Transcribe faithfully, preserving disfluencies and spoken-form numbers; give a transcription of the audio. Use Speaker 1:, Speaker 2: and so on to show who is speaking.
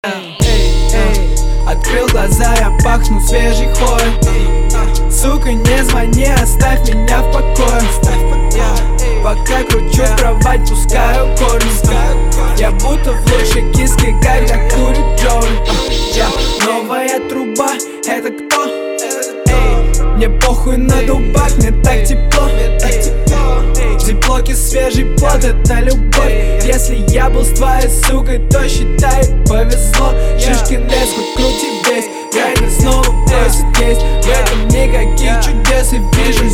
Speaker 1: Эй, эй, открыл глаза, я пахну свежей хвоей. Сука, не звони, оставь меня в покое. Пока кручу кровать, пускаю корни. Я будто в лучшей киске, когда курит Джоули. Новая труба, это кто? Эй, мне похуй на дубак, мне так тепло. В зиплоке свежий плод, это любовь. Если я был с твоей сукой, то считай, повезло. Шишкин лес, хоть крути весь, я снова просит есть. В этом никаких чудес, и вижу